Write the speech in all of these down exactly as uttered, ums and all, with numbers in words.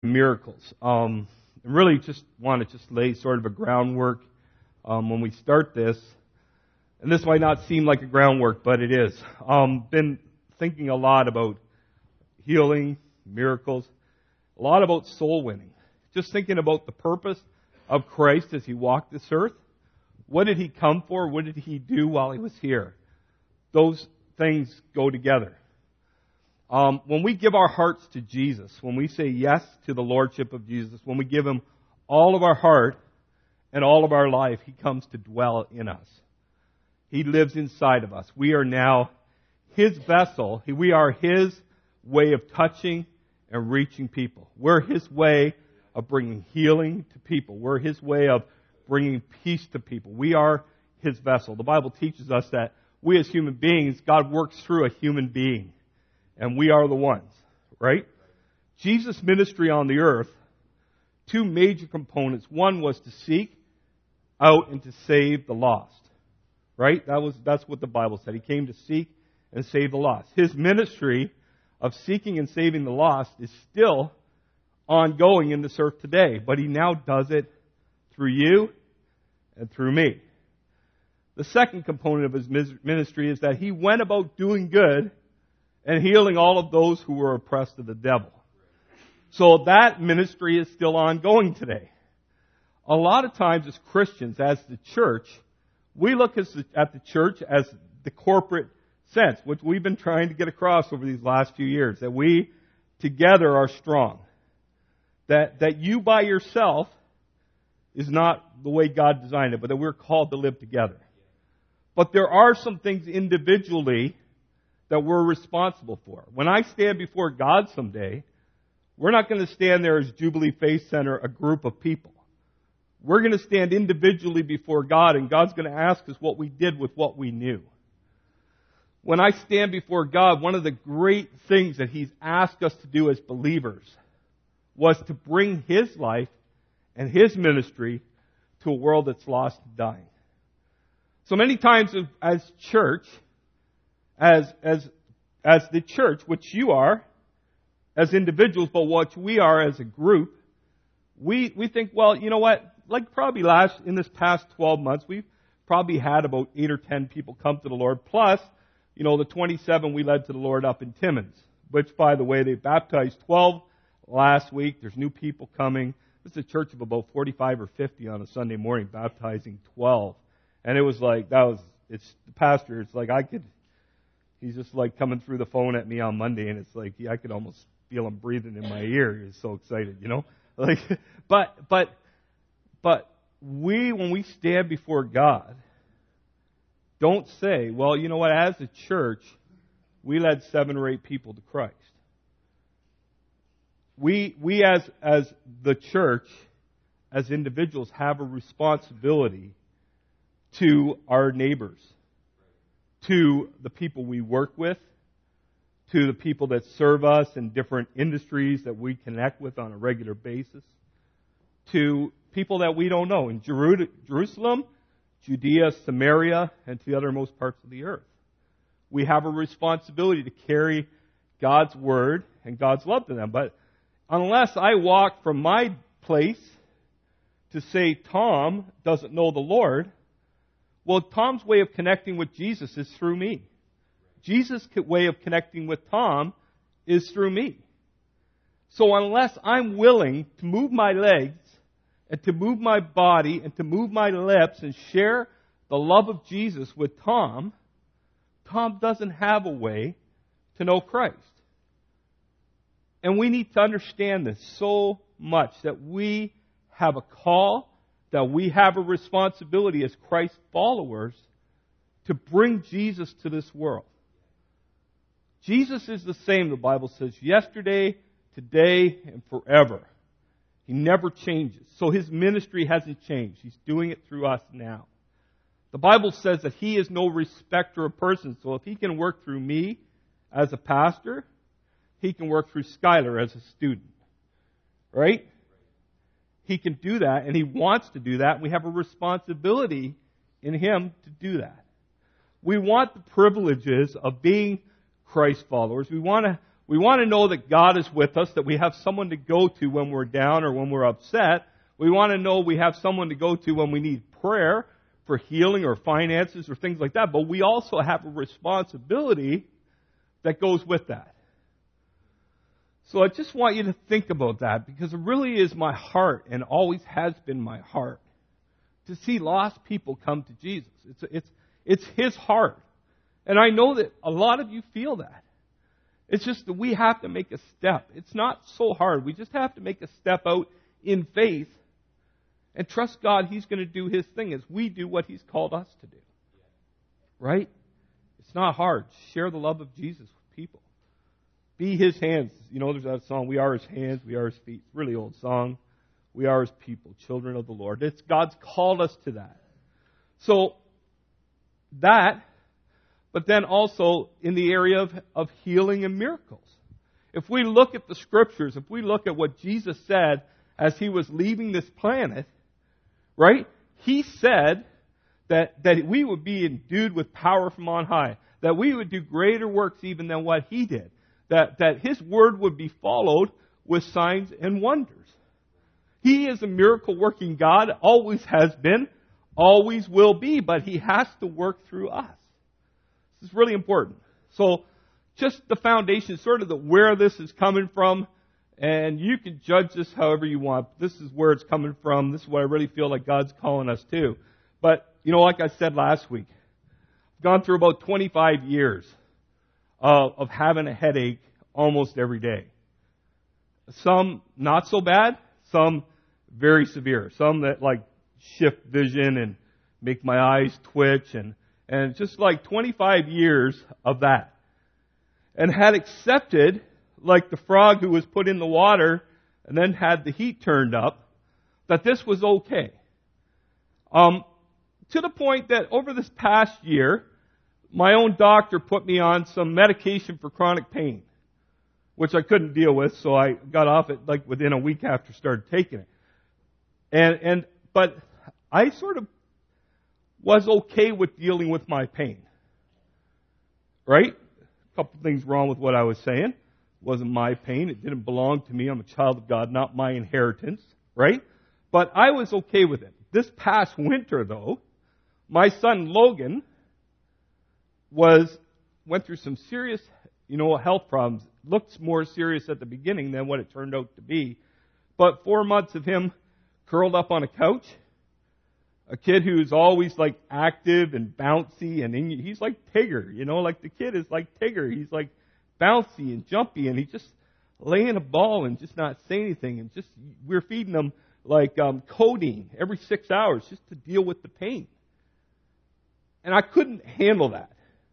miracles. Um, I really just want to just lay sort of a groundwork um, when we start this. And this might not seem like a groundwork, but it is. Um, been thinking a lot about healing, miracles, a lot about soul winning. Just thinking about the purpose of Christ as He walked this earth. What did He come for? What did He do while He was here? Those things go together. Um, when we give our hearts to Jesus, when we say yes to the Lordship of Jesus, when we give Him all of our heart and all of our life, He comes to dwell in us. He lives inside of us. We are now His vessel. We are His way of touching and reaching people. We're His way of bringing healing to people. We're His way of bringing peace to people. We are His vessel. The Bible teaches us that we as human beings, God works through a human being. And we are the ones, right? Jesus' ministry on the earth, two major components. One was to seek out and to save the lost. Right? That was that's what the Bible said. He came to seek and save the lost. His ministry of seeking and saving the lost is still ongoing in this earth today, but He now does it through you and through me. The second component of His ministry is that He went about doing good and healing all of those who were oppressed of the devil. So that ministry is still ongoing today. A lot of times as Christians, as the church, we look at the church as the corporate sense, which we've been trying to get across over these last few years, that we together are strong. That, that you by yourself is not the way God designed it, but that we're called to live together. But there are some things individually that we're responsible for. When I stand before God someday, we're not going to stand there as Jubilee Faith Center, a group of people. We're going to stand individually before God, and God's going to ask us what we did with what we knew. When I stand before God, one of the great things that He's asked us to do as believers was to bring His life and His ministry to a world that's lost and dying. So many times as church, as, as, as the church, which you are, as individuals, but what we are as a group, we, we think, well, you know what? Like probably last, in this past twelve months, we've probably had about eight or ten people come to the Lord. Plus, you know, the twenty-seven we led to the Lord up in Timmins, which, by the way, they baptized twelve last week. There's new people coming. This is a church of about forty-five or fifty on a Sunday morning, baptizing twelve. And it was like, that was, it's, the pastor, it's like I could, he's just like coming through the phone at me on Monday, and it's like, yeah, I could almost feel him breathing in my ear. He's so excited, you know? Like, but, but, But we, when we stand before God, don't say, well, you know what, as a church, we led seven or eight people to Christ. We, we as, as the church, as individuals, have a responsibility to our neighbors, to the people we work with, to the people that serve us in different industries that we connect with on a regular basis, to people that we don't know in Jerusalem, Judea, Samaria, and to the uttermost parts of the earth. We have a responsibility to carry God's word and God's love to them. But unless I walk from my place to say Tom doesn't know the Lord, well, Tom's way of connecting with Jesus is through me. Jesus' way of connecting with Tom is through me. So unless I'm willing to move my legs and to move my body and to move my lips and share the love of Jesus with Tom, Tom doesn't have a way to know Christ. And we need to understand this so much, that we have a call, that we have a responsibility as Christ followers to bring Jesus to this world. Jesus is the same, the Bible says, yesterday, today, and forever. He never changes. So His ministry hasn't changed. He's doing it through us now. The Bible says that He is no respecter of persons. So if He can work through me as a pastor, He can work through Skylar as a student. Right? He can do that, and He wants to do that, and we have a responsibility in Him to do that. We want the privileges of being Christ followers. We want to We want to know that God is with us, that we have someone to go to when we're down or when we're upset. We want to know we have someone to go to when we need prayer for healing or finances or things like that. But we also have a responsibility that goes with that. So I just want you to think about that, because it really is my heart and always has been my heart to see lost people come to Jesus. It's, it's, it's His heart. And I know that a lot of you feel that. It's just that we have to make a step. It's not so hard. We just have to make a step out in faith and trust God He's going to do His thing as we do what He's called us to do. Right? It's not hard. Share the love of Jesus with people. Be His hands. You know, there's that song, we are His hands, we are His feet. Really old song. We are His people, children of the Lord. It's God's called us to that. So, that... But then also in the area of, of healing and miracles. If we look at the Scriptures, if we look at what Jesus said as He was leaving this planet, right? He said that, that we would be endued with power from on high. That we would do greater works even than what He did. That, that His word would be followed with signs and wonders. He is a miracle working God, always has been, always will be, but He has to work through us. This is really important. So, just the foundation, sort of the where this is coming from, and you can judge this however you want. This is where it's coming from. This is what I really feel like God's calling us to. But, you know, like I said last week, I've gone through about twenty-five years of, of having a headache almost every day. Some not so bad, some very severe. Some that like shift vision and make my eyes twitch, and And just like twenty-five years of that. And had accepted, like the frog who was put in the water and then had the heat turned up, that this was okay. Um, to the point that over this past year, my own doctor put me on some medication for chronic pain, which I couldn't deal with, so I got off it like within a week after I started taking it. And, and, but I sort of was okay with dealing with my pain. Right? A couple things wrong with what I was saying. It wasn't my pain. It didn't belong to me. I'm a child of God, not my inheritance. Right? But I was okay with it. This past winter, though, my son Logan was went through some serious, you know, health problems. Looked more serious at the beginning than what it turned out to be. But four months of him curled up on a couch. A kid who's always like active and bouncy, and he's like Tigger, you know, like the kid is like Tigger. He's like bouncy and jumpy, and he just lay in a ball and just not say anything. And just we're feeding him like um, codeine every six hours just to deal with the pain. And I couldn't handle that.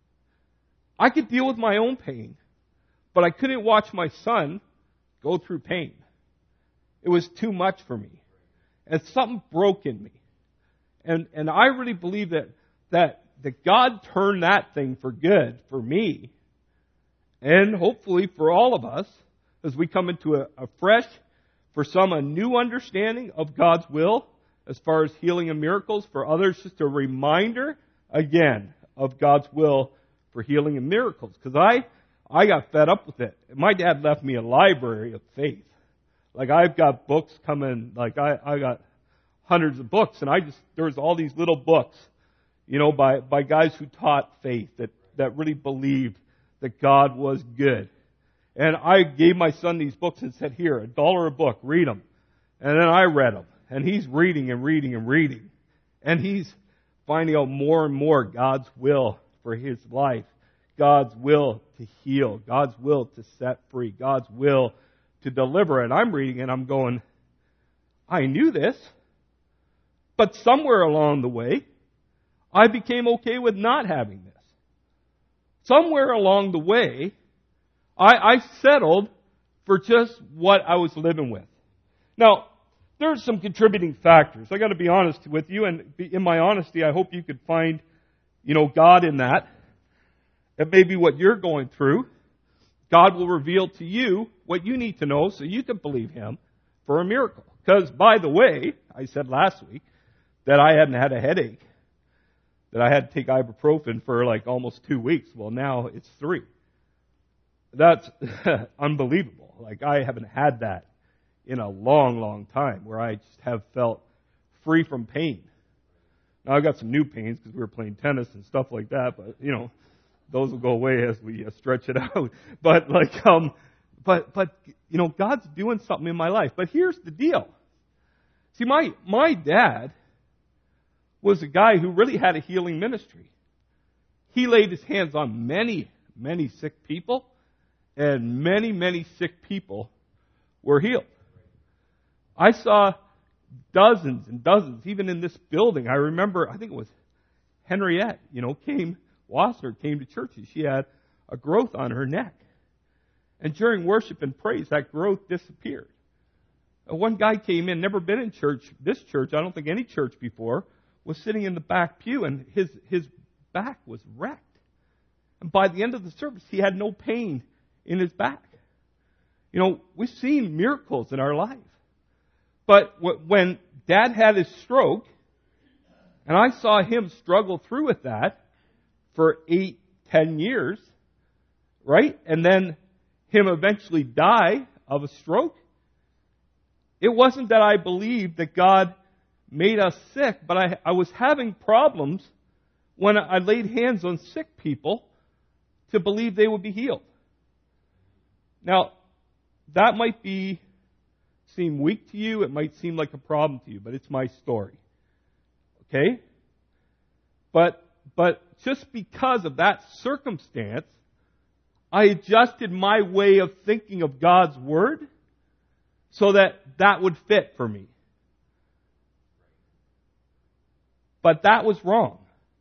I could deal with my own pain, but I couldn't watch my son go through pain. It was too much for me, and something broke in me. And and I really believe that, that that God turned that thing for good for me, and hopefully for all of us, as we come into a, a fresh, for some a new understanding of God's will as far as healing and miracles. For others, just a reminder again of God's will for healing and miracles. Because I I got fed up with it. My dad left me a library of faith. Like I've got books coming. Like I I got hundreds of books, and I just, there was all these little books, you know, by, by guys who taught faith, that, that really believed that God was good. And I gave my son these books and said, here, a dollar a book, read them. And then I read them. And he's reading and reading and reading. And he's finding out more and more God's will for his life. God's will to heal. God's will to set free. God's will to deliver. And I'm reading and I'm going, I knew this. But somewhere along the way, I became okay with not having this. Somewhere along the way, I, I settled for just what I was living with. Now, there's some contributing factors. I got to be honest with you, and in my honesty, I hope you could find, you know, God in that. It may be what you're going through. God will reveal to you what you need to know so you can believe Him for a miracle. Because, by the way, I said last week that I hadn't had a headache, that I had to take ibuprofen for like almost two weeks. Well, now it's three. that's unbelievable. Like, I haven't had that in a long, long time, where I just have felt free from pain. Now, I've got some new pains because we were playing tennis and stuff like that, but, you know, those will go away as we uh, stretch it out. But, like, um, but, but, you know, God's doing something in my life. But here's the deal. See, my, my dad was a guy who really had a healing ministry. He laid his hands on many, many sick people, and many, many sick people were healed. I saw dozens and dozens, even in this building. I remember, I think it was Henriette, you know, came, Wasser came to church, and she had a growth on her neck. And during worship and praise, that growth disappeared. One guy came in, never been in church, this church, I don't think any church before, was sitting in the back pew, and his, his back was wrecked. And by the end of the service, he had no pain in his back. You know, we've seen miracles in our life. But when Dad had his stroke, and I saw him struggle through with that for eight, ten years, right? And then him eventually die of a stroke. It wasn't that I believed that God made us sick, but I, I was having problems when I laid hands on sick people to believe they would be healed. Now, that might be seem weak to you. It might seem like a problem to you, but it's my story. Okay? But but just because of that circumstance, I adjusted my way of thinking of God's Word so that that would fit for me. But that was wrong.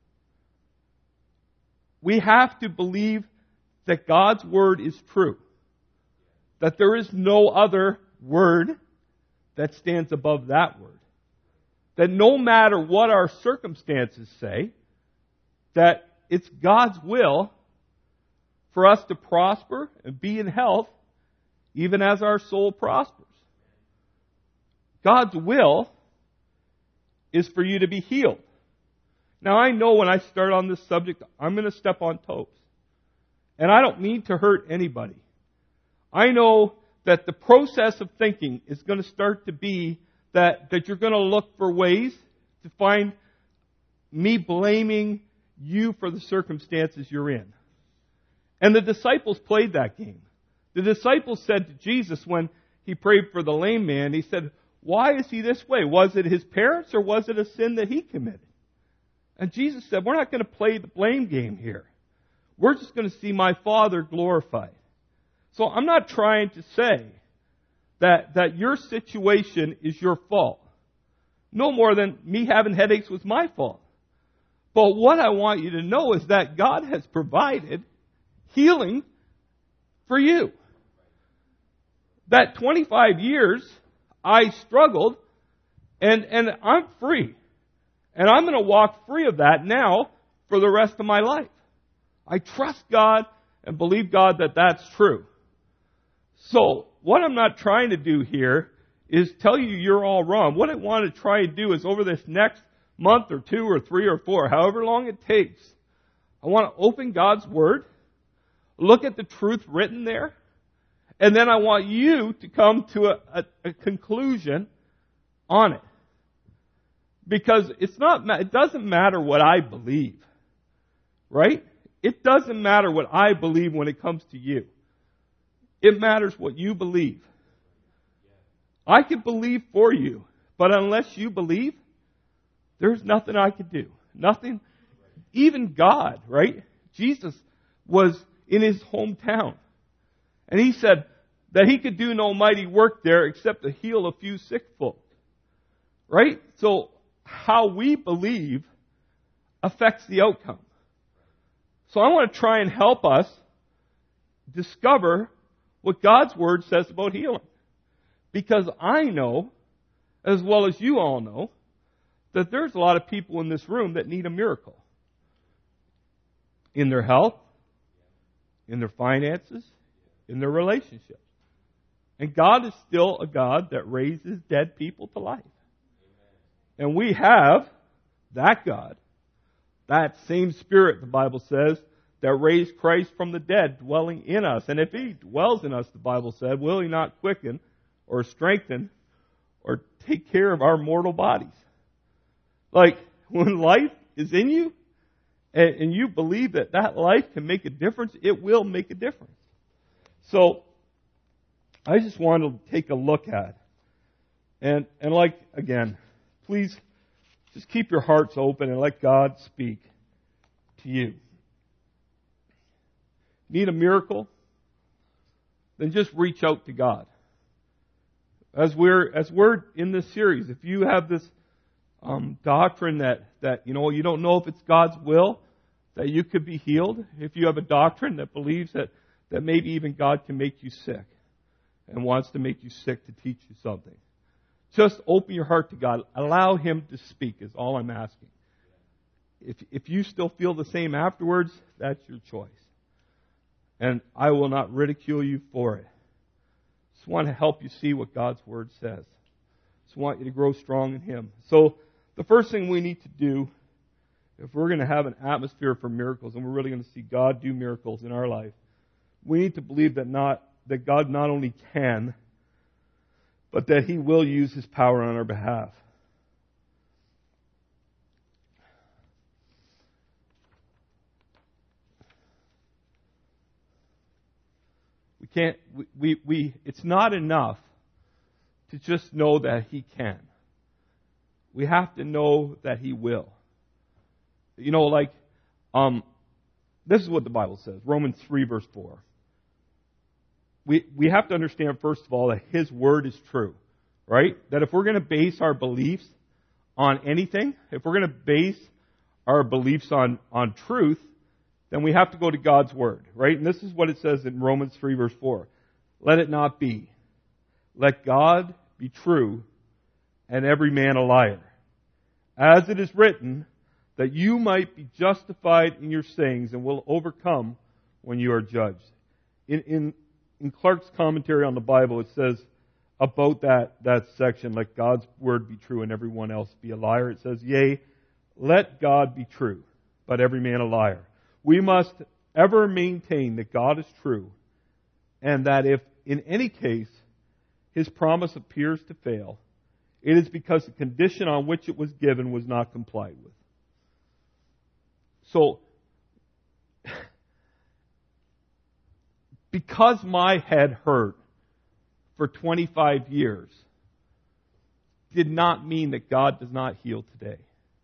We have to believe that God's Word is true. That there is no other Word that stands above that Word. That no matter what our circumstances say, that it's God's will for us to prosper and be in health, even as our soul prospers. God's will is for you to be healed. Now, I know when I start on this subject, I'm going to step on toes. And I don't mean to hurt anybody. I know that the process of thinking is going to start to be that, that you're going to look for ways to find me blaming you for the circumstances you're in. And the disciples played that game. The disciples said to Jesus when he prayed for the lame man, he said, why is he this way? Was it his parents or was it a sin that he committed? And Jesus said, we're not going to play the blame game here. We're just going to see my Father glorified. So I'm not trying to say that, that your situation is your fault. No more than me having headaches was my fault. But what I want you to know is that God has provided healing for you. That twenty-five years I struggled, and, and I'm free. And I'm going to walk free of that now for the rest of my life. I trust God and believe God that that's true. So, what I'm not trying to do here is tell you you're all wrong. What I want to try and do is over this next month or two or three or four, however long it takes, I want to open God's Word, look at the truth written there, and then I want you to come to a, a, a conclusion on it. Because it's not, it doesn't matter what I believe. Right? It doesn't matter what I believe when it comes to you. It matters what you believe. I can believe for you, but unless you believe, there's nothing I could do. Nothing. Even God, right? Jesus was in his hometown. And he said that he could do no mighty work there except to heal a few sick folk. Right? So, how we believe affects the outcome. So I want to try and help us discover what God's Word says about healing. Because I know, as well as you all know, that there's a lot of people in this room that need a miracle. In their health, in their finances, in their relationships. And God is still a God that raises dead people to life. And we have that God, that same Spirit, the Bible says, that raised Christ from the dead, dwelling in us. And if He dwells in us, the Bible said, will He not quicken or strengthen or take care of our mortal bodies? Like, when life is in you, and, and you believe that that life can make a difference, it will make a difference. So, I just want to take a look at, and and like, again, please just keep your hearts open and let God speak to you. Need a miracle? Then just reach out to God. As we're as we're in this series, if you have this um, doctrine that that you know you don't know if it's God's will that you could be healed, if you have a doctrine that believes that that maybe even God can make you sick and wants to make you sick to teach you something, just open your heart to God. Allow Him to speak is all I'm asking. If if you still feel the same afterwards, that's your choice. And I will not ridicule you for it. Just want to help you see what God's Word says. Just want you to grow strong in Him. So the first thing we need to do, if we're going to have an atmosphere for miracles and we're really going to see God do miracles in our life, we need to believe that not that God not only can, but that He will use His power on our behalf. We can't, we, we, we, it's not enough to just know that He can. We have to know that He will. You know, like, um, this is what the Bible says, Romans three verse four. We, we have to understand, first of all, that His Word is true, right? That if we're going to base our beliefs on anything, if we're going to base our beliefs on, on truth, then we have to go to God's Word, right? And this is what it says in Romans three verse four. Let it not be. Let God be true and every man a liar. As it is written, that you might be justified in your sayings and will overcome when you are judged. In, in, in Clark's commentary on the Bible, it says about that, that section, let God's Word be true and everyone else be a liar. It says, yea, let God be true, but every man a liar. We must ever maintain that God is true, and that if in any case His promise appears to fail, it is because the condition on which it was given was not complied with. So, because my head hurt for twenty-five years did not mean that God does not heal today.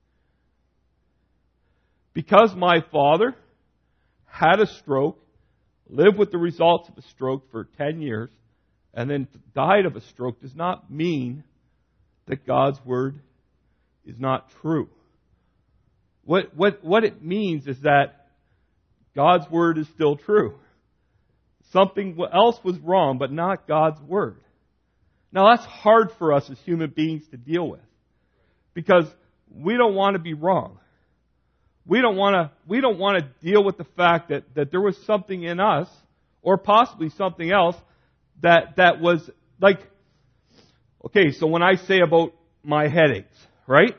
Because my father had a stroke, lived with the results of a stroke for ten years, and then died of a stroke does not mean that God's Word is not true. What, what, what it means is that God's Word is still true. Something else was wrong, but not God's Word. Now that's hard for us as human beings to deal with, because we don't want to be wrong. We don't want to, we don't want to deal with the fact that, that there was something in us, or possibly something else, that, that was like, okay, so when I say about my headaches, right?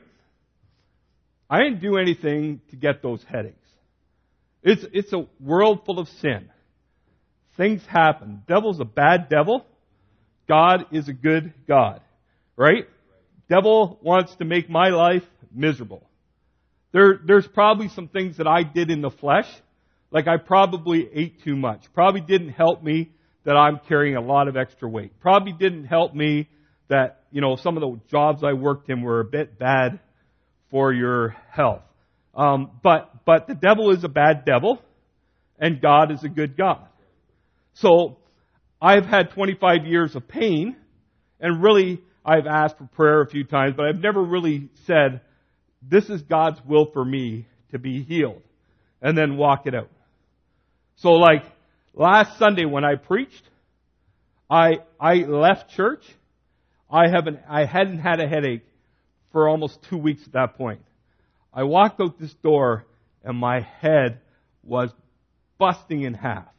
I didn't do anything to get those headaches. It's, it's a world full of sin. Things happen. Devil's a bad devil. God is a good God, right? Devil wants to make my life miserable. There, there's probably some things that I did in the flesh, like I probably ate too much. Probably didn't help me that I'm carrying a lot of extra weight. Probably didn't help me that, you know, some of the jobs I worked in were a bit bad for your health. Um, but, but the devil is a bad devil, and God is a good God. So, I've had twenty-five years of pain, and really, I've asked for prayer a few times, but I've never really said, this is God's will for me to be healed, and then walk it out. So like, last Sunday when I preached, I, I left church. I haven't, I hadn't had a headache for almost two weeks at that point. I walked out this door and my head was busting in half.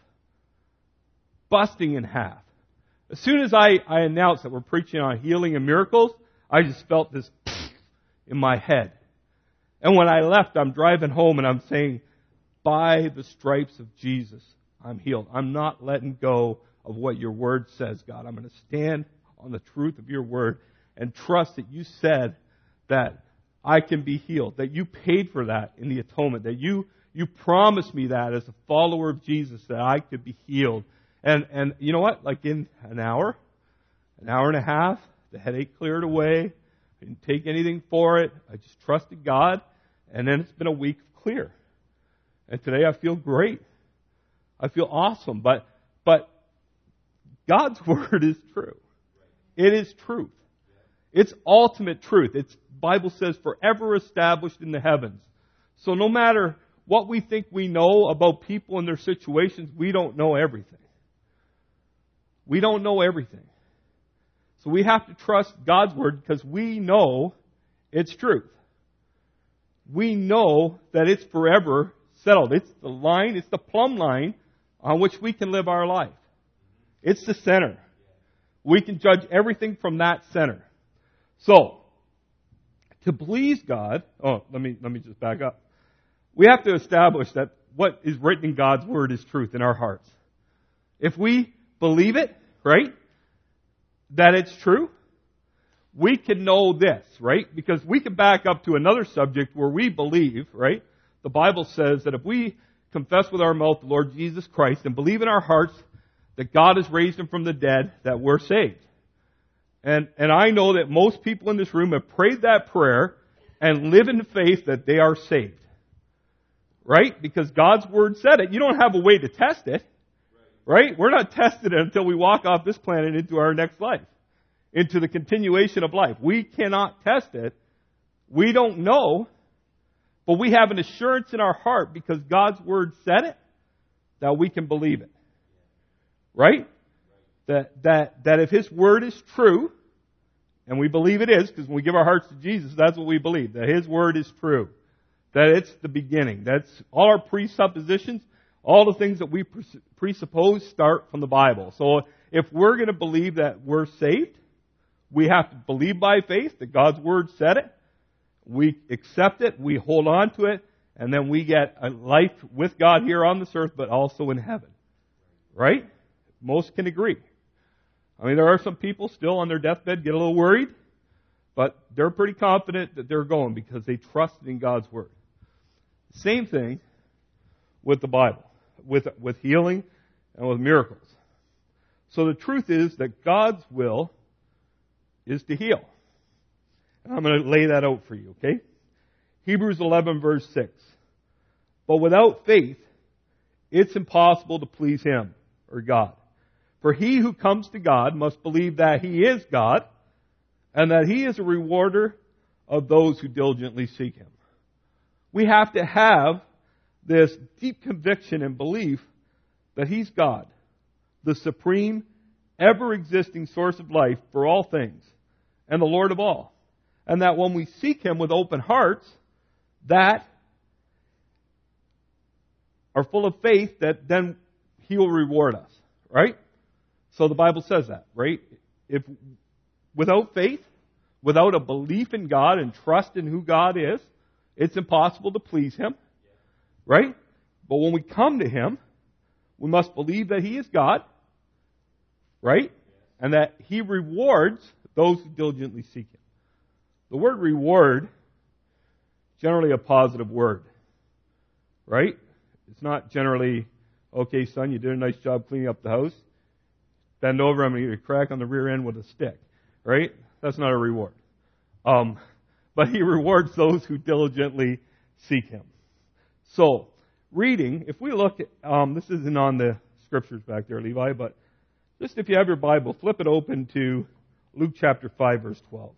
Busting in half. As soon as I, I announced that we're preaching on healing and miracles, I just felt this in my head. And when I left, I'm driving home and I'm saying, by the stripes of Jesus, I'm healed. I'm not letting go of what your word says, God. I'm going to stand on the truth of your word and trust that you said that I can be healed, that you paid for that in the atonement, that you you promised me that as a follower of Jesus, that I could be healed. And and you know what? Like in an hour, an hour and a half, the headache cleared away. I didn't take anything for it. I just trusted God. And then it's been a week of clear. And today I feel great. I feel awesome. But but God's word is true. It is truth. It's ultimate truth. It's, Bible says, forever established in the heavens. So no matter what we think we know about people and their situations, we don't know everything. We don't know everything. So we have to trust God's word because we know it's truth. We know that it's forever settled. It's the line, it's the plumb line on which we can live our life. It's the center. We can judge everything from that center. So, to please God, oh, let me let me just back up. We have to establish that what is written in God's word is truth in our hearts. If we believe it, right, that it's true, we can know this, right? Because we can back up to another subject where we believe, right? The Bible says that if we confess with our mouth the Lord Jesus Christ and believe in our hearts that God has raised Him from the dead, that we're saved. And and I know that most people in this room have prayed that prayer and live in faith that they are saved. Right? Because God's Word said it. You don't have a way to test it. Right? We're not tested until we walk off this planet into our next life. Into the continuation of life. We cannot test it. We don't know. But we have an assurance in our heart because God's Word said it, that we can believe it. Right? That, that, that if His Word is true, and we believe it is, because when we give our hearts to Jesus, that's what we believe, that His Word is true. That it's the beginning. That's all our presuppositions, all the things that we presuppose start from the Bible. So if we're going to believe that we're saved, we have to believe by faith that God's Word said it. We accept it, we hold on to it, and then we get a life with God here on this earth, but also in heaven. Right? Most can agree. I mean, there are some people still on their deathbed get a little worried, but they're pretty confident that they're going because they trusted in God's Word. Same thing with the Bible, with, with healing and with miracles. So the truth is that God's will is to heal. And I'm going to lay that out for you, okay? Hebrews eleven verse six. But without faith, it's impossible to please Him, or God. For he who comes to God must believe that He is God, and that He is a rewarder of those who diligently seek Him. We have to have this deep conviction and belief that He's God, the supreme, ever-existing source of life for all things, and the Lord of all. And that when we seek Him with open hearts, that are full of faith, that then He will reward us. Right? So the Bible says that, right? If without faith, without a belief in God and trust in who God is, it's impossible to please Him. Right? But when we come to Him, we must believe that He is God. Right? And that He rewards those who diligently seek Him. The word reward is generally a positive word. Right? It's not generally, okay, son, you did a nice job cleaning up the house. Bend over, I'm going to get a crack on the rear end with a stick. Right? That's not a reward. Um, but He rewards those who diligently seek Him. So, reading, if we look at, um, this isn't on the scriptures back there, Levi, but just if you have your Bible, flip it open to Luke chapter five, verse twelve.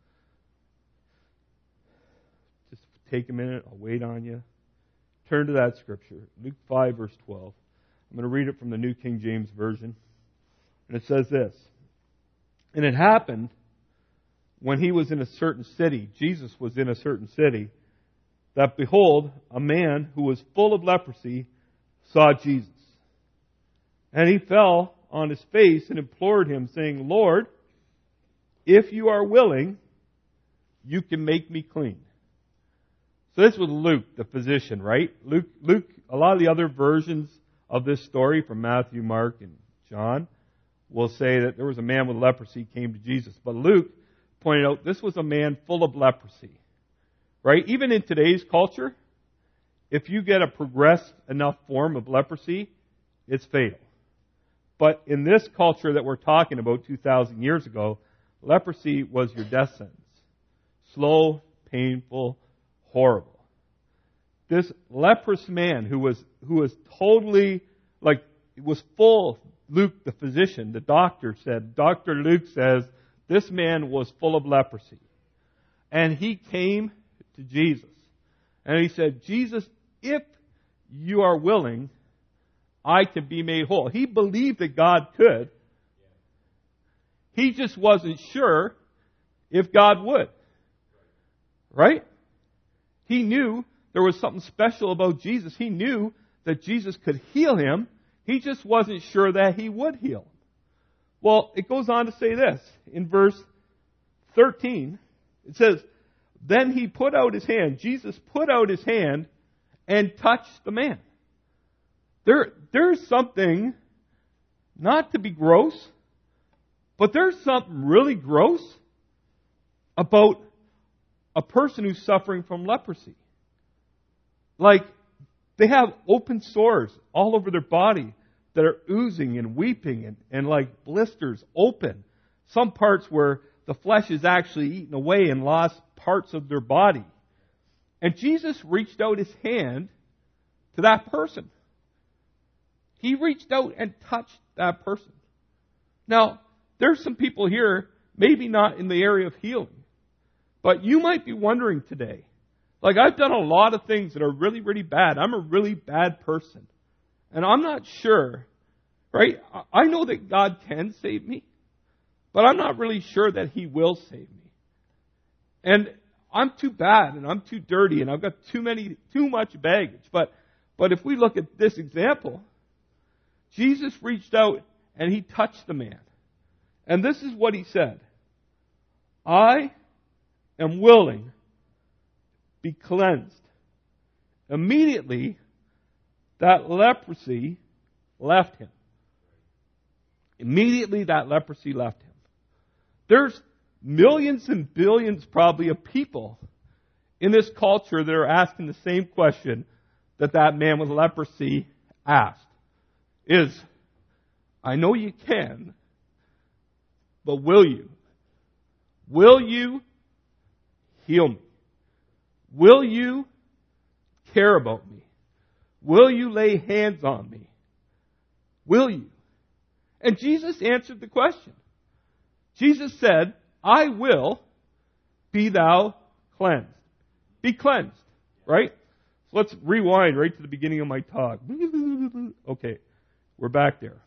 Just take a minute, I'll wait on you. Turn to that scripture, Luke five, verse twelve. I'm going to read it from the New King James Version. And it says this. And it happened when He was in a certain city, Jesus was in a certain city, that behold, a man who was full of leprosy saw Jesus. And he fell on his face and implored Him, saying, Lord, if you are willing, you can make me clean. So this was Luke, the physician, right? Luke, Luke, a lot of the other versions of this story from Matthew, Mark, and John will say that there was a man with leprosy came to Jesus. But Luke pointed out this was a man full of leprosy, right? Even in today's culture, if you get a progressed enough form of leprosy, it's fatal. But in this culture that we're talking about two thousand years ago, leprosy was your death sentence. Slow, painful, horrible. This leprous man who was who was totally, like, was full, Luke the physician, the doctor said, Doctor Luke says, this man was full of leprosy. And he came to Jesus. And he said, Jesus, if you are willing, I can be made whole. He believed that God could. He just wasn't sure if God would. Right? He knew there was something special about Jesus. He knew that Jesus could heal him. He just wasn't sure that he would heal him. Well, it goes on to say this. In verse thirteen, it says, then he put out his hand. Jesus put out his hand and touched the man. There, there's something, not to be gross, but there's something really gross about a person who's suffering from leprosy. Like, they have open sores all over their body that are oozing and weeping and, and like blisters open. Some parts where the flesh is actually eaten away and lost parts of their body. And Jesus reached out his hand to that person. He reached out and touched that person. Now, there's some people here, maybe not in the area of healing, but you might be wondering today, like, I've done a lot of things that are really, really bad. I'm a really bad person. And I'm not sure, right? I know that God can save me, but I'm not really sure that He will save me. And I'm too bad, and I'm too dirty, and I've got too many, too much baggage. But, but if we look at this example, Jesus reached out and He touched the man. And this is what He said. I am willing, be cleansed. Immediately, that leprosy left him. Immediately, that leprosy left him. There's millions and billions probably of people in this culture that are asking the same question that that man with leprosy asked. Is, I know you can, but will you? Will you heal me? Will you care about me? Will you lay hands on me? Will you? And Jesus answered the question. Jesus said, I will, be thou cleansed. Be cleansed, right? So let's rewind right to the beginning of my talk. Okay, we're back there.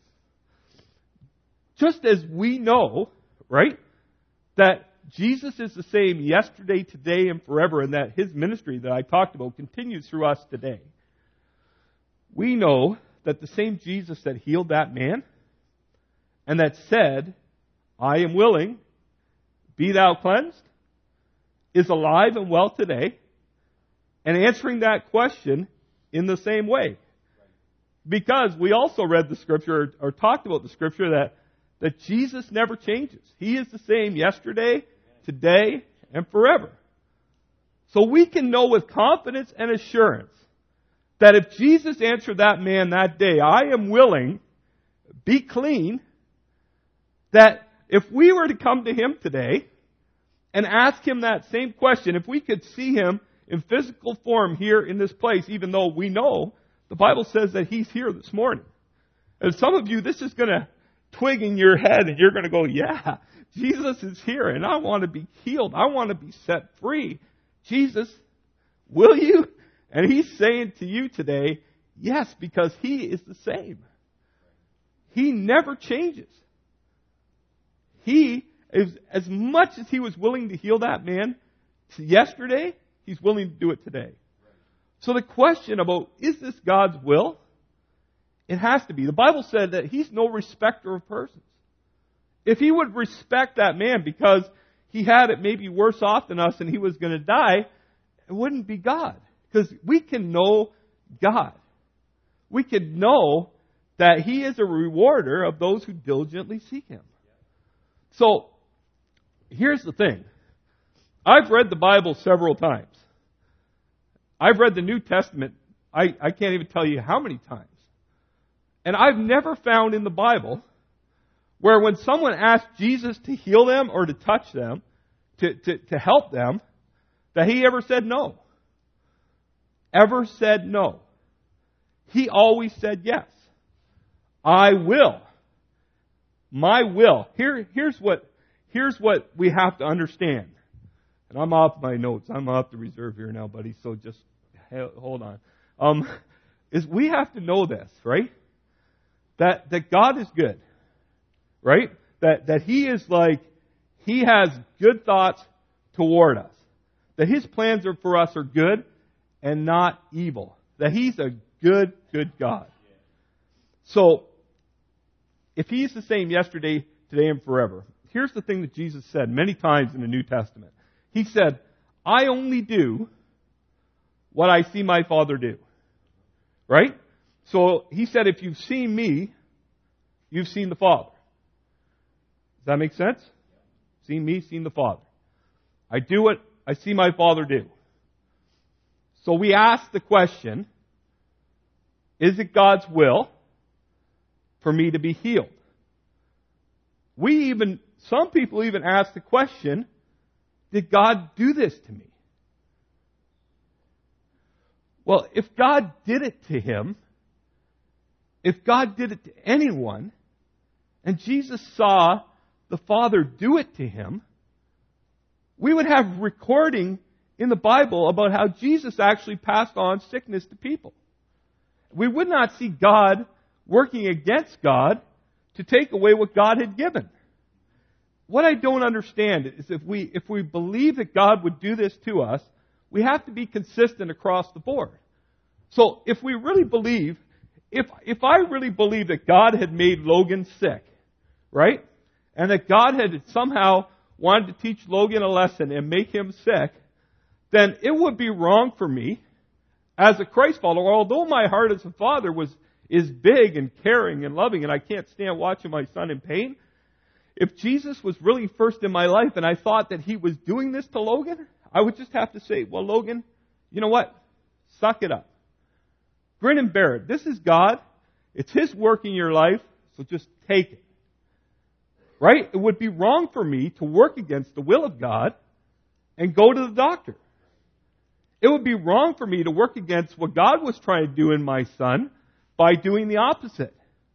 Just as we know, right, that Jesus is the same yesterday, today, and forever, and that His ministry that I talked about continues through us today. We know that the same Jesus that healed that man and that said, I am willing, be thou cleansed, is alive and well today and answering that question in the same way. Because we also read the Scripture or, or talked about the Scripture that, that Jesus never changes. He is the same yesterday, today, and forever. So we can know with confidence and assurance that if Jesus answered that man that day, I am willing, be clean, that if we were to come to Him today and ask Him that same question, if we could see Him in physical form here in this place, even though we know the Bible says that He's here this morning. And some of you, this is going to twig in your head and you're going to go, yeah, Jesus is here and I want to be healed. I want to be set free. Jesus, will you? And He's saying to you today, yes, because He is the same. He never changes. He is, as much as He was willing to heal that man yesterday, He's willing to do it today. So the question about, is this God's will? It has to be. The Bible said that He's no respecter of persons. If He would respect that man because he had it maybe worse off than us and he was going to die, it wouldn't be God. Because we can know God. We can know that He is a rewarder of those who diligently seek Him. So, here's the thing. I've read the Bible several times. I've read the New Testament, I, I can't even tell you how many times. And I've never found in the Bible where when someone asked Jesus to heal them or to touch them, to, to, to help them, that He ever said no. Ever said no. He always said yes. I will. My will. Here, here's what, here's what we have to understand. And I'm off my notes. I'm off the reserve here now, buddy. So just hold on. Um, is we have to know this, right? That that God is good, right? That that He is like He has good thoughts toward us. That His plans are for us are good and not evil. That He's a good, good God. So, if He's the same yesterday, today, and forever, here's the thing that Jesus said many times in the New Testament. He said, I only do what I see my Father do. Right? So, He said, if you've seen me, you've seen the Father. Does that make sense? Seen me, seen the Father. I do what I see my Father do. So we ask the question, is it God's will for me to be healed? We even, some people even ask the question, did God do this to me? Well, if God did it to him, if God did it to anyone, and Jesus saw the Father do it to him, we would have recording in the Bible about how Jesus actually passed on sickness to people. We would not see God working against God to take away what God had given. What I don't understand is if we if we believe that God would do this to us, we have to be consistent across the board. So if we really believe, if if I really believe that God had made Logan sick, right? And that God had somehow wanted to teach Logan a lesson and make him sick, then it would be wrong for me as a Christ follower, although my heart as a father was is big and caring and loving, and I can't stand watching my son in pain. If Jesus was really first in my life and I thought that He was doing this to Logan, I would just have to say, well, Logan, you know what? Suck it up. Grin and bear it. This is God. It's His work in your life, so just take it. Right? It would be wrong for me to work against the will of God and go to the doctor. It would be wrong for me to work against what God was trying to do in my son by doing the opposite.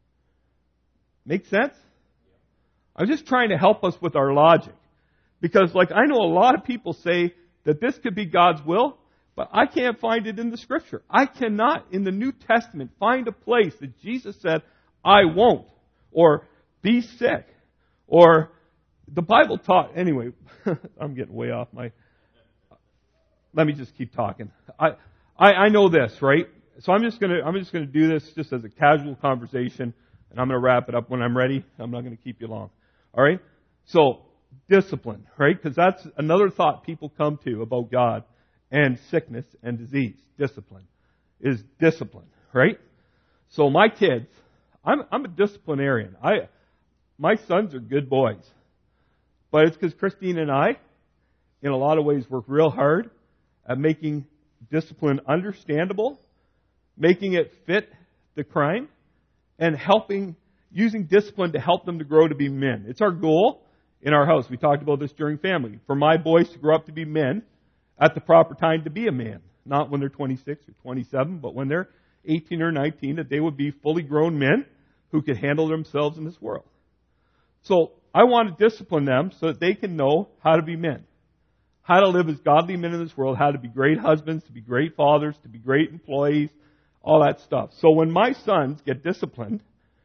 Make sense? I'm just trying to help us with our logic. Because, like, I know a lot of people say that this could be God's will, but I can't find it in the Scripture. I cannot, in the New Testament, find a place that Jesus said, I won't, or be sick, or the Bible taught, anyway, I'm getting way off my, let me just keep talking. I, I, I know this, right? So I'm just gonna, I'm just gonna do this just as a casual conversation, and I'm gonna wrap it up when I'm ready. I'm not gonna keep you long. Alright? So, discipline, right? Because that's another thought people come to about God and sickness and disease. Discipline is discipline, right? So my kids, I'm, I'm a disciplinarian. I, my sons are good boys. But it's because Christine and I, in a lot of ways, work real hard at making discipline understandable, making it fit the crime, and helping, using discipline to help them to grow to be men. It's our goal in our house. We talked about this during family. For my boys to grow up to be men at the proper time to be a man. Not when they're twenty-six or twenty-seven, but when they're eighteen or nineteen, that they would be fully grown men who could handle themselves in this world. So I want to discipline them so that they can know how to be men. How to live as godly men in this world, how to be great husbands, to be great fathers, to be great employees, all that stuff. So when my sons get disciplined,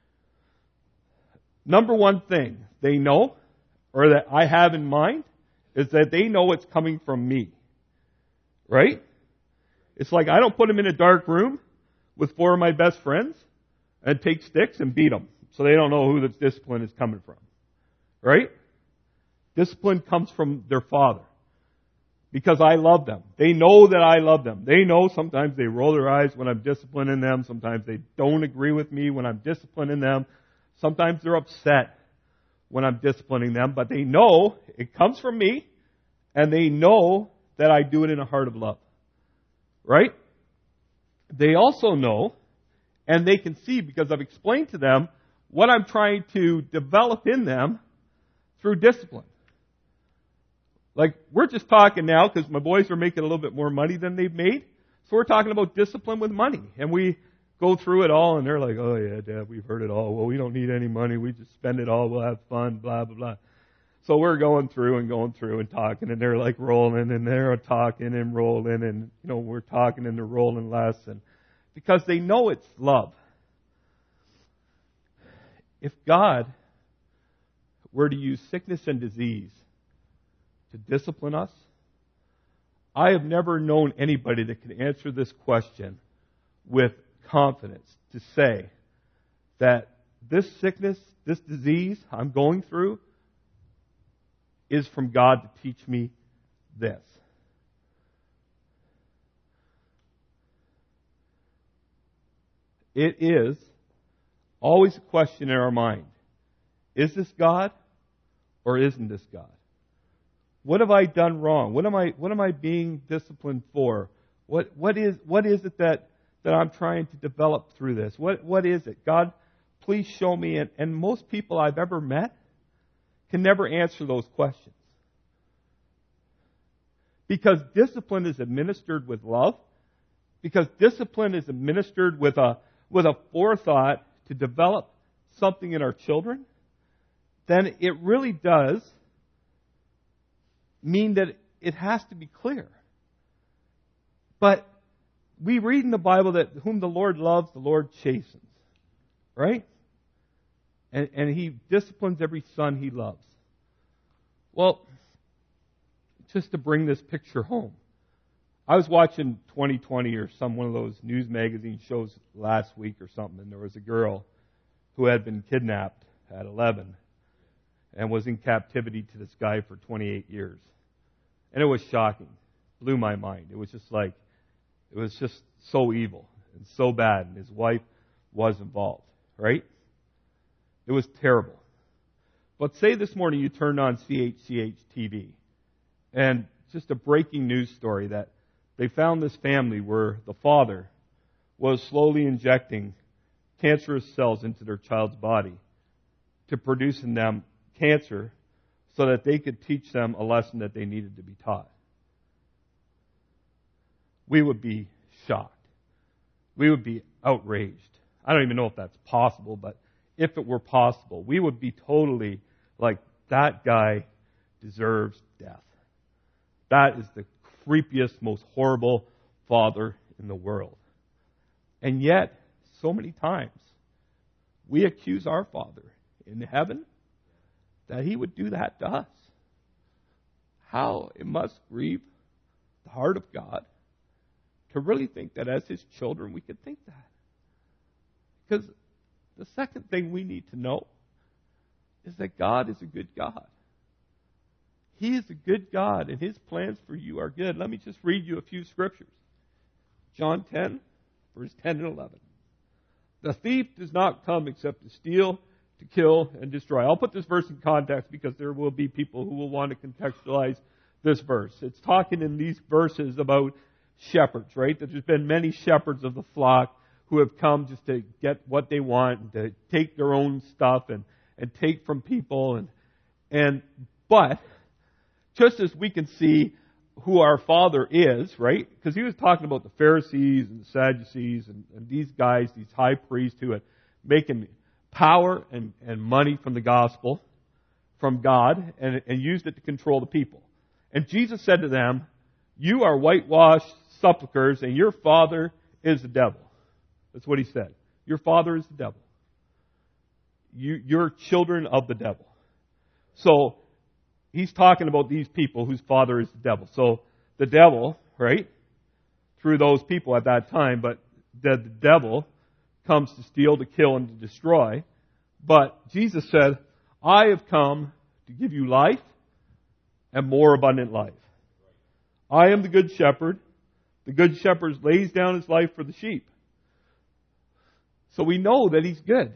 number one thing they know, or that I have in mind, is that they know it's coming from me. Right? It's like I don't put them in a dark room with four of my best friends and take sticks and beat them so they don't know who the discipline is coming from. Right? Discipline comes from their father. because I love them. They know that I love them. They know sometimes they roll their eyes when I'm disciplining them. Sometimes they don't agree with me when I'm disciplining them. Sometimes they're upset when I'm disciplining them. But they know it comes from me, and they know that I do it in a heart of love. Right? They also know, and they can see because I've explained to them what I'm trying to develop in them through discipline. Like, we're just talking now because my boys are making a little bit more money than they've made. So we're talking about discipline with money. And we go through it all, and they're like, oh, yeah, Dad, we've heard it all. Well, we don't need any money. We just spend it all. We'll have fun, blah, blah, blah. So we're going through and going through and talking, and they're like rolling, and they're talking and rolling, and, you know, we're talking and they're rolling less. And because they know it's love. If God were to use sickness and disease to discipline us, I have never known anybody that can answer this question with confidence to say that this sickness, this disease I'm going through is from God to teach me this. It is always a question in our mind. Is this God or isn't this God? What have I done wrong? What am I what am I being disciplined for? What what is what is it that, that I'm trying to develop through this? What what is it? God, please show me. And, and most people I've ever met can never answer those questions. Because discipline is administered with love, because discipline is administered with a with a forethought to develop something in our children, then it really does mean that it has to be clear. But we read in the Bible that whom the Lord loves, the Lord chastens. Right? And, and He disciplines every son He loves. Well, just to bring this picture home, I was watching twenty twenty or some one of those news magazine shows last week or something, and there was a girl who had been kidnapped at eleven and was in captivity to this guy for twenty-eight years. And it was shocking. Blew my mind. It was just like, it was just so evil and so bad. And his wife was involved, right? It was terrible. But say this morning you turned on C H C H T V, and just a breaking news story that they found this family where the father was slowly injecting cancerous cells into their child's body to produce in them cancer so that they could teach them a lesson that they needed to be taught. We would be shocked. We would be outraged. I don't even know if that's possible, but if it were possible, we would be totally like, that guy deserves death. That is the creepiest, most horrible father in the world. And yet, so many times, we accuse our Father in heaven that He would do that to us. How it must grieve the heart of God to really think that as His children we could think that. Because the second thing we need to know is that God is a good God. He is a good God, and His plans for you are good. Let me just read you a few scriptures. John ten, verse ten and eleven. The thief does not come except to steal, to kill, and destroy. I'll put this verse in context because there will be people who will want to contextualize this verse. It's talking in these verses about shepherds, right? That there's been many shepherds of the flock who have come just to get what they want and to take their own stuff and, and take from people. And, and but just as we can see who our Father is, right? Because he was talking about the Pharisees and the Sadducees and, and these guys, these high priests who had making power and, and money from the gospel, from God, and, and used it to control the people. And Jesus said to them, you are whitewashed sepulchres, and your father is the devil. That's what he said. Your father is the devil. You, you're children of the devil. So, he's talking about these people whose father is the devil. So, the devil, right, through those people at that time, but the, the devil comes to steal, to kill, and to destroy. But Jesus said, I have come to give you life and more abundant life. I am the good shepherd. The good shepherd lays down his life for the sheep. So we know that he's good.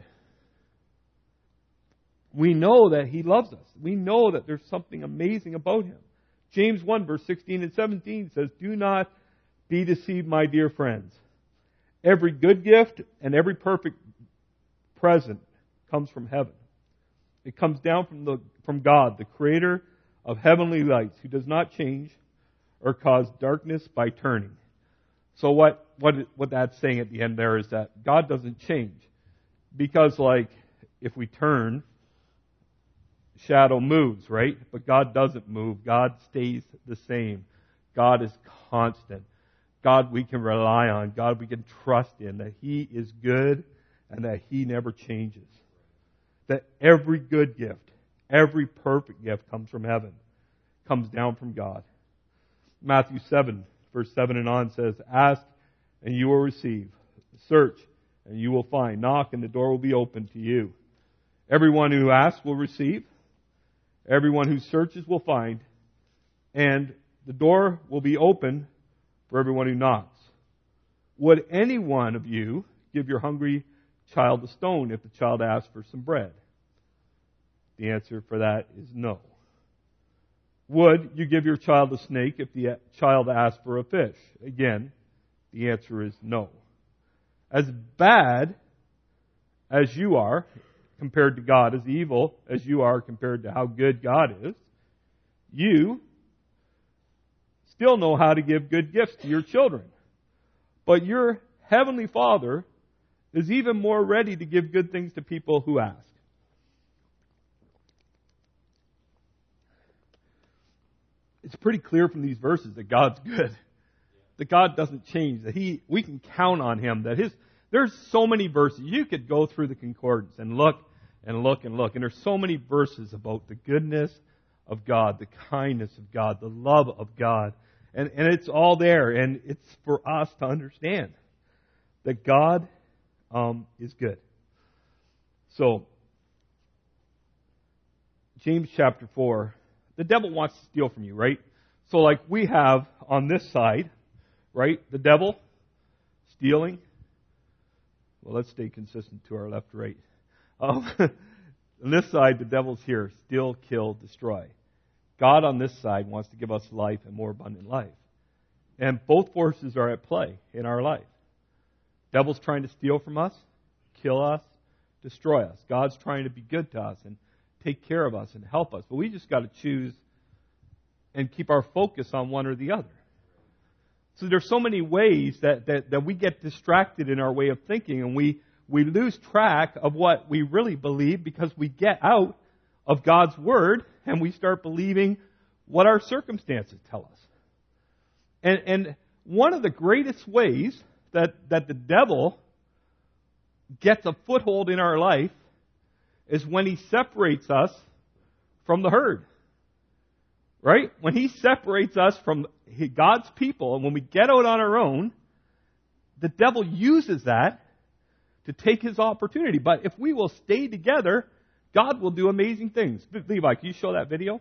We know that he loves us. We know that there's something amazing about him. James one, verse sixteen and seventeen says, do not be deceived, my dear friends. Every good gift and every perfect present comes from heaven. It comes down from the from God, the creator of heavenly lights, who does not change or cause darkness by turning. So what, what, what that's saying at the end there is that God doesn't change. Because like, if we turn, shadow moves, right? But God doesn't move. God stays the same. God is constant. God we can rely on. God we can trust in. That He is good and that He never changes. That every good gift, every perfect gift comes from heaven. Comes down from God. Matthew seven, verse seven and on says, ask and you will receive. Search and you will find. Knock and the door will be opened to you. Everyone who asks will receive. Everyone who searches will find. And the door will be open for everyone who knocks. Would any one of you give your hungry child a stone if the child asks for some bread? The answer for that is no. Would you give your child a snake if the child asks for a fish? Again, the answer is no. As bad as you are compared to God, as evil as you are compared to how good God is, you still know how to give good gifts to your children. But your Heavenly Father is even more ready to give good things to people who ask. It's pretty clear from these verses that God's good. That God doesn't change. That He, we can count on Him. That His, there's so many verses. You could go through the concordance and look and look and look. And there's so many verses about the goodness of God, the kindness of God, the love of God. And, and it's all there. And it's for us to understand that God um, is good. So, James chapter four. The devil wants to steal from you, right? So like we have on this side, right? The devil stealing. Well, let's stay consistent to our left, right. Um, on this side, the devil's here. Steal, kill, destroy. God on this side wants to give us life and more abundant life. And both forces are at play in our life. Devil's trying to steal from us, kill us, destroy us. God's trying to be good to us and take care of us and help us. But we just got to choose and keep our focus on one or the other. So there's so many ways that, that, that we get distracted in our way of thinking and we, we lose track of what we really believe because we get out of God's Word and we start believing what our circumstances tell us. And, and one of the greatest ways that, that the devil gets a foothold in our life is when he separates us from the herd. Right? When he separates us from God's people, and when we get out on our own, the devil uses that to take his opportunity. But if we will stay together, God will do amazing things. Levi, can you show that video?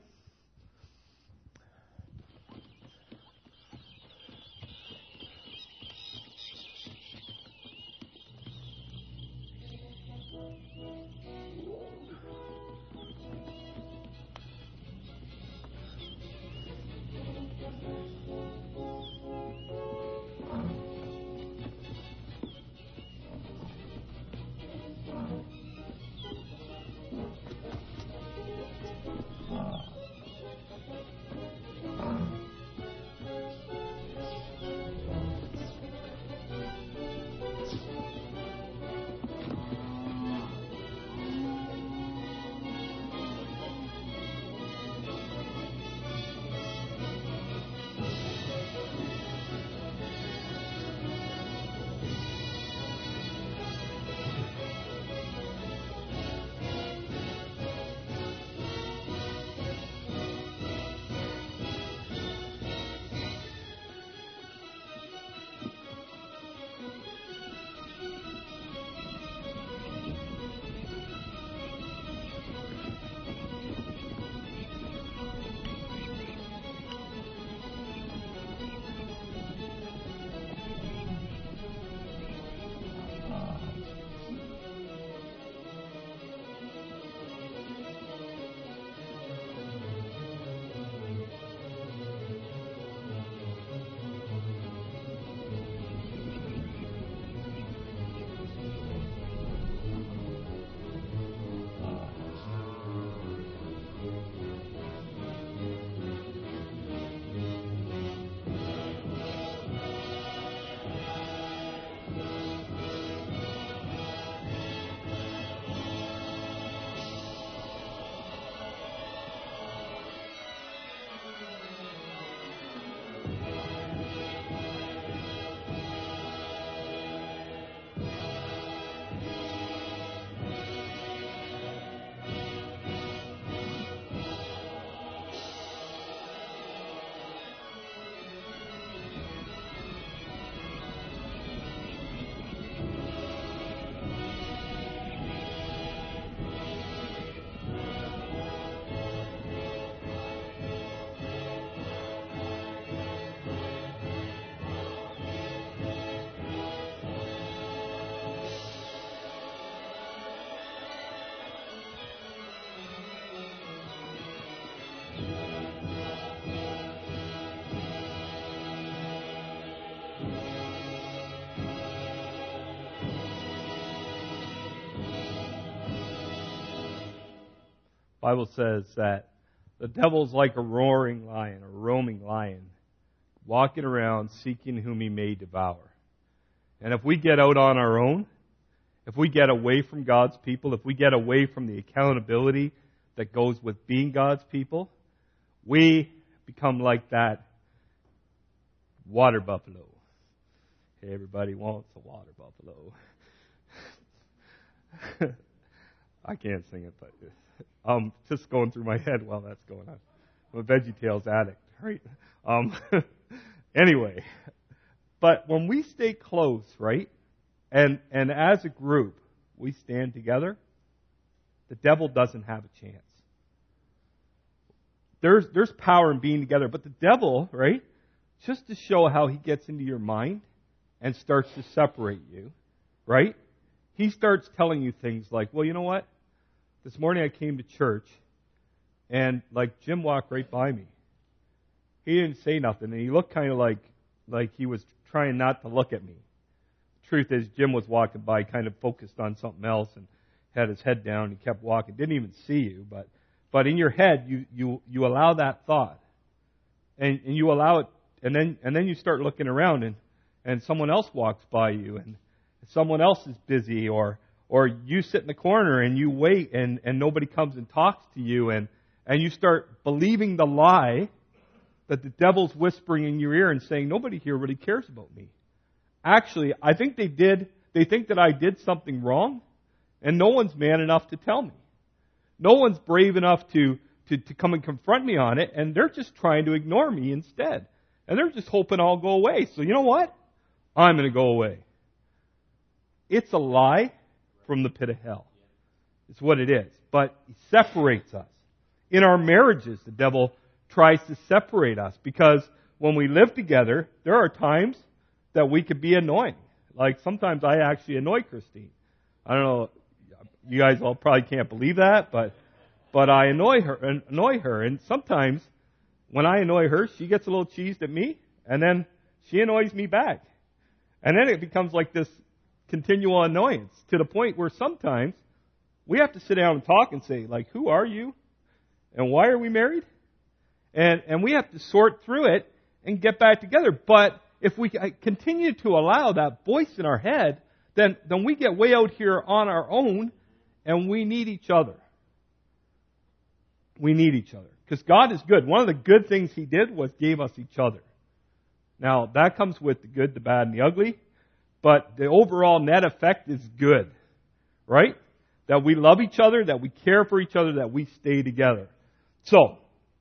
Bible says that the devil's like a roaring lion, a roaming lion, walking around seeking whom he may devour. And if we get out on our own, if we get away from God's people, if we get away from the accountability that goes with being God's people, we become like that water buffalo. Hey, everybody wants a water buffalo. I can't sing it, but um, just going through my head while that's going on. I'm a VeggieTales addict, right? Um, anyway, but when we stay close, right, and and as a group we stand together, the devil doesn't have a chance. There's there's power in being together, but the devil, right, just to show how he gets into your mind and starts to separate you, right? He starts telling you things like, well, you know what? This morning I came to church, and like Jim walked right by me. He didn't say nothing, and he looked kind of like like he was trying not to look at me. The truth is, Jim was walking by, kind of focused on something else, and had his head down. He kept walking, didn't even see you, but but in your head, you you you allow that thought, and and you allow it, and then and then you start looking around, and and someone else walks by you, and someone else is busy, or or you sit in the corner and you wait, and, and nobody comes and talks to you, and, and you start believing the lie that the devil's whispering in your ear and saying, nobody here really cares about me. Actually, I think they did, they think that I did something wrong, and no one's man enough to tell me. No one's brave enough to, to, to come and confront me on it, and they're just trying to ignore me instead. And they're just hoping I'll go away. So you know what? I'm going to go away. It's a lie from the pit of hell. It's what it is. But he separates us. In our marriages, the devil tries to separate us because when we live together, there are times that we could be annoying. Like sometimes I actually annoy Christine. I don't know, you guys all probably can't believe that, but but I annoy her annoy her. And sometimes when I annoy her, she gets a little cheesed at me, and then she annoys me back. And then it becomes like this continual annoyance to the point where sometimes we have to sit down and talk and say, like, who are you? And why are we married? And and we have to sort through it and get back together. But if we continue to allow that voice in our head, then, then we get way out here on our own, and we need each other. We need each other. Because God is good. One of the good things He did was gave us each other. Now, that comes with the good, the bad, and the ugly. But the overall net effect is good, right? That we love each other, that we care for each other, that we stay together. So,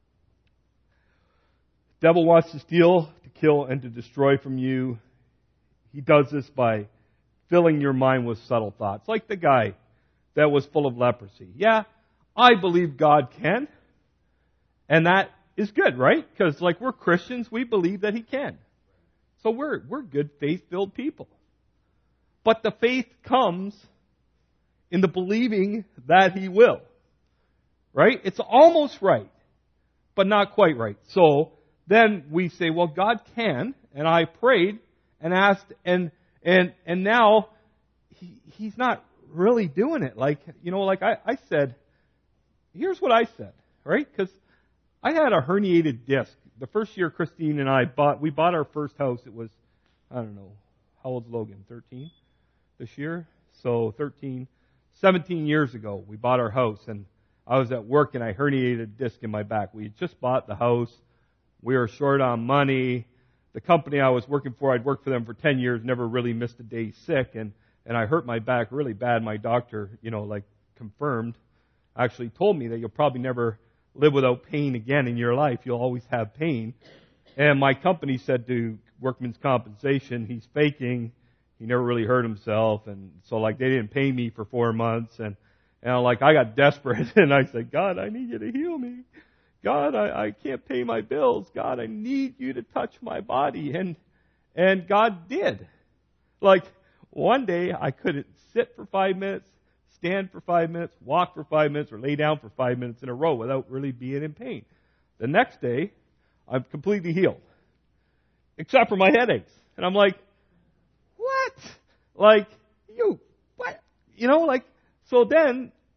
the devil wants to steal, to kill, and to destroy from you. He does this by filling your mind with subtle thoughts. Like the guy that was full of leprosy. Yeah, I believe God can. And that is good, right? Because like we're Christians, we believe that He can. So we're we're good, faith-filled people. But the faith comes in the believing that He will. Right? It's almost right, but not quite right. So then we say, well, God can, and I prayed and asked, and and and now he, He's not really doing it. Like, you know, like I, I said, here's what I said, right? Because I had a herniated disc. The first year Christine and I bought, we bought our first house. It was, I don't know, how old's Logan? thirteen this year? So thirteen, seventeen years ago, we bought our house, and I was at work and I herniated a disc in my back. We had just bought the house. We were short on money. The company I was working for, I'd worked for them for ten years, never really missed a day sick, and, and I hurt my back really bad. My doctor, you know, like confirmed, actually told me that you'll probably never live without pain again in your life. You'll always have pain. And my company said to Workman's Compensation, he's faking. He never really hurt himself. And so like they didn't pay me for four months. And, and like I got desperate and I said, God, I need you to heal me. God, I, I can't pay my bills. God, I need you to touch my body. And, and God did. Like one day I couldn't sit for five minutes, stand for five minutes, walk for five minutes, or lay down for five minutes in a row without really being in pain. The next day, I'm completely healed. Except for my headaches. And I'm like, what? Like, you, what? You know, like, so then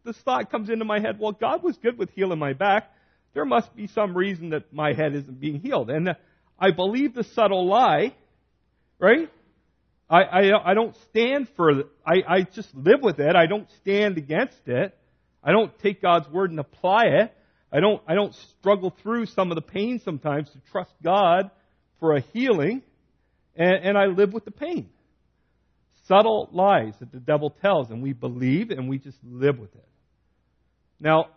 this thought comes into my head, well, God was good with healing my back. There must be some reason that my head isn't being healed. And I believe the subtle lie, right? I, I, I don't stand for it. I, I just live with it. I don't stand against it. I don't take God's word and apply it. I don't, I don't struggle through some of the pain sometimes to trust God for a healing. And, and I live with the pain. Subtle lies that the devil tells, and we believe and we just live with it. Now,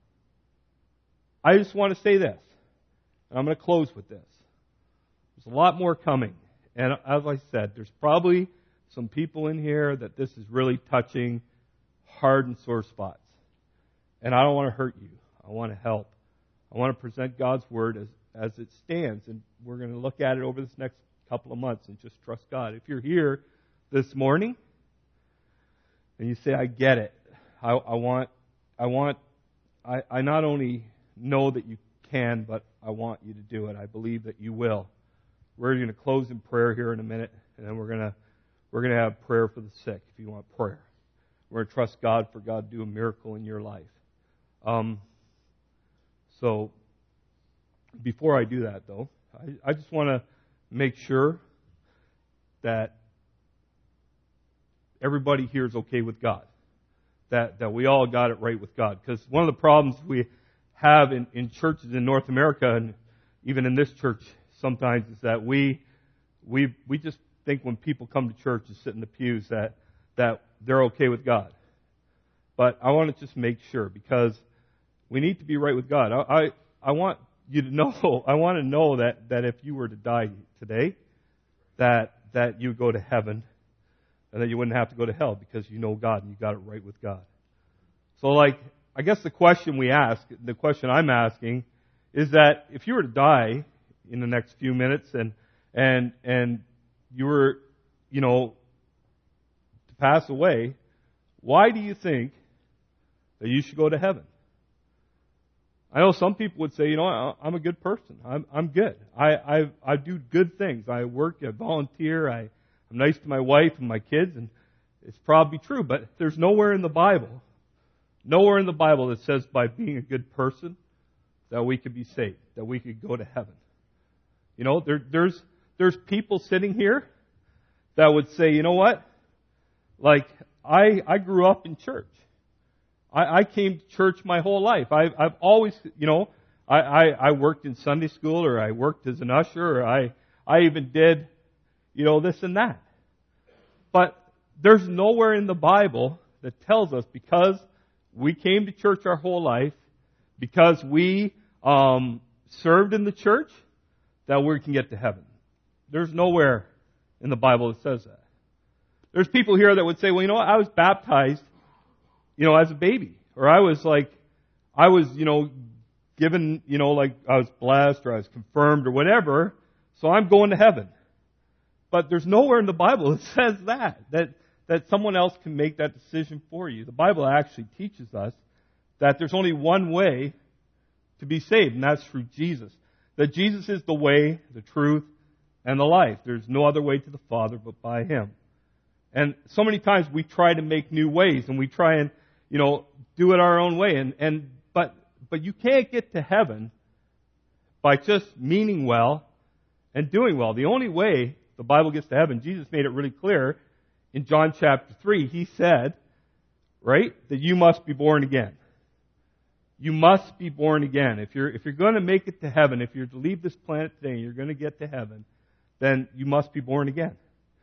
I just want to say this, and I'm going to close with this. There's a lot more coming. And as I said, there's probably some people in here that this is really touching hard and sore spots. And I don't want to hurt you. I want to help. I want to present God's Word as, as it stands. And we're going to look at it over this next couple of months and just trust God. If you're here this morning and you say, I get it. I, I want, I want, I, I not only know that you can, but I want you to do it. I believe that you will. We're going to close in prayer here in a minute, and then we're going to we're going to have prayer for the sick if you want prayer. We're going to trust God for God to do a miracle in your life. Um, so before I do that, though, I, I just want to make sure that everybody here is okay with God, that that we all got it right with God. Because one of the problems we have in, in churches in North America, and even in this church sometimes, is that we we we just think when people come to church and sit in the pews that that they're okay with God. But I want to just make sure, because we need to be right with God. I I, I want you to know, I want to know that, that if you were to die today, that that you go to heaven, and that you wouldn't have to go to hell, because you know God and you got it right with God. So, like, I guess the question we ask, the question I'm asking, is that if you were to die in the next few minutes and and and you were, you know, to pass away, why do you think that you should go to heaven? I know some people would say, you know, I'm a good person. I'm I'm good. I I I do good things. I work, I volunteer, I, I'm nice to my wife and my kids, and it's probably true. But there's nowhere in the Bible, nowhere in the Bible that says by being a good person that we could be saved, that we could go to heaven. You know, there, there's there's people sitting here that would say, you know what? Like, I I grew up in church. I, I came to church my whole life. I, I've always, you know, I, I, I worked in Sunday school, or I worked as an usher, or I, I even did, you know, this and that. But there's nowhere in the Bible that tells us because we came to church our whole life, because we um, served in the church, that we can get to heaven. There's nowhere in the Bible that says that. There's people here that would say, well, you know what, I was baptized, you know, as a baby. Or I was like, I was, you know, given, you know, like I was blessed, or I was confirmed, or whatever, so I'm going to heaven. But there's nowhere in the Bible that says that, that, that someone else can make that decision for you. The Bible actually teaches us that there's only one way to be saved, and that's through Jesus. That Jesus is the way, the truth, and the life. There's no other way to the Father but by Him. And so many times we try to make new ways, and we try and, you know, do it our own way. And, and but but you can't get to heaven by just meaning well and doing well. The only way the Bible gets to heaven, Jesus made it really clear in John chapter three. He said, right, that you must be born again. You must be born again. If you're if you're going to make it to heaven, if you're to leave this planet today and you're going to get to heaven, then you must be born again.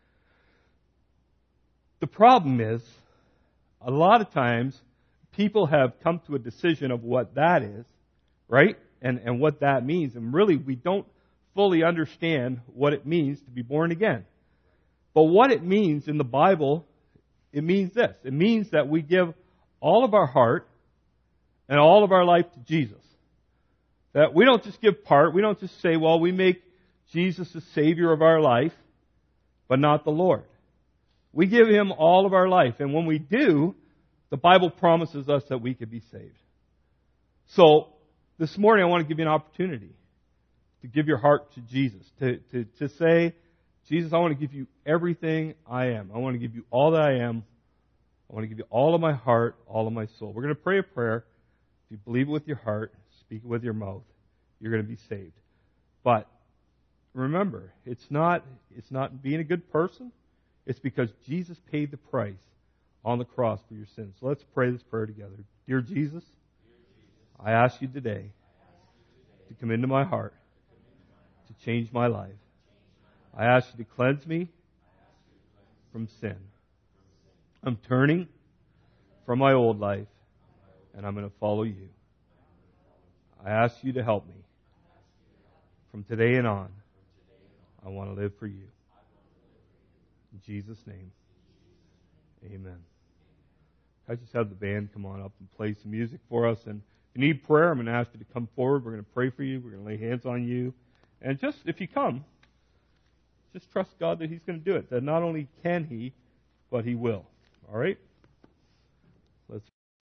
The problem is, a lot of times, people have come to a decision of what that is, right? And and what that means. And really, we don't fully understand what it means to be born again. But what it means in the Bible, it means this. It means that we give all of our heart and all of our life to Jesus. That we don't just give part. We don't just say, well, we make Jesus the Savior of our life, but not the Lord. We give Him all of our life. And when we do, the Bible promises us that we could be saved. So, this morning I want to give you an opportunity to give your heart to Jesus. To, to, to say, Jesus, I want to give you everything I am. I want to give you all that I am. I want to give you all of my heart, all of my soul. We're going to pray a prayer. If you believe it with your heart, speak it with your mouth, you're going to be saved. But remember, it's not it's not being a good person. It's because Jesus paid the price on the cross for your sins. So let's pray this prayer together. Dear Jesus, I ask you today to come into my heart, to change my life. I ask you to cleanse me from sin. I'm turning from my old life, and I'm going to follow you. I ask you to help me. From today and on, I want to live for you. In Jesus' name, amen. I just have the band come on up and play some music for us. And if you need prayer, I'm going to ask you to come forward. We're going to pray for you. We're going to lay hands on you. And just, if you come, just trust God that He's going to do it. That not only can He, but He will. All right? Let's